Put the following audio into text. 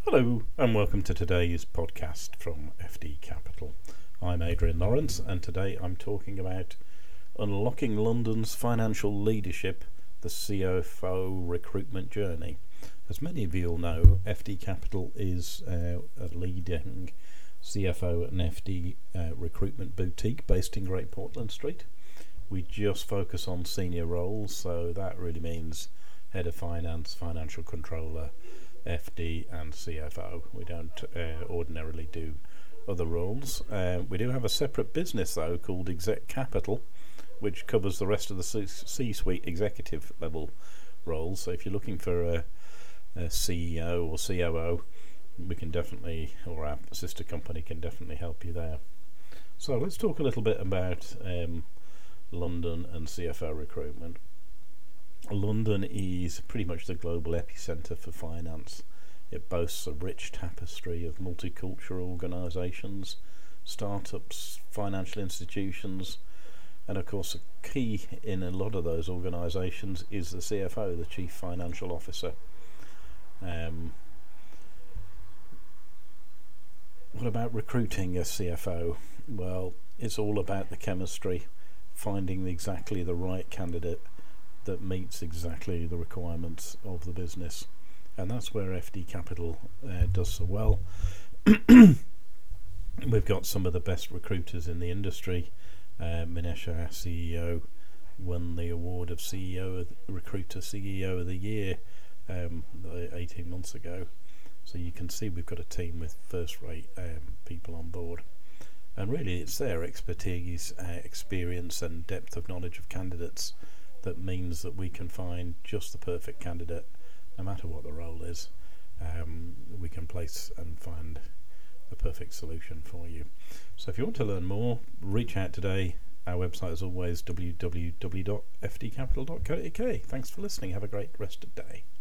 Hello and welcome to today's podcast from FD Capital. I'm Adrian Lawrence and today I'm talking about unlocking London's financial leadership, the CFO recruitment journey. As many of you will know, FD Capital is a leading CFO and FD recruitment boutique based in Great Portland Street. We just focus on senior roles, so that really means head of finance, financial controller, FD and CFO. We don't ordinarily do other roles. We do have a separate business though called Exec Capital, which covers the rest of the C-suite executive level roles. So if you're looking for a CEO or COO, we can definitely, or our sister company can definitely help you there. So let's talk a little bit about London and CFO recruitment. London is pretty much the global epicenter for finance. It boasts a rich tapestry of multicultural organisations, startups, financial institutions, and of course a key in a lot of those organisations is the CFO, the Chief Financial Officer. What about recruiting a CFO? Well, it's all about the chemistry, finding exactly the right candidate that meets exactly the requirements of the business, and that's where FD Capital does so well. We've got some of the best recruiters in the industry. Minesha, our CEO, won the award of Recruiter CEO of the Year 18 months ago. So you can see we've got a team with first-rate people on board, and really it's their expertise, experience and depth of knowledge of candidates that means that we can find just the perfect candidate no matter what the role is. We can place and find the perfect solution for you. So if you want to learn more, reach out today. Our website is always www.fdcapital.co.uk. Thanks for listening. Have a great rest of the day.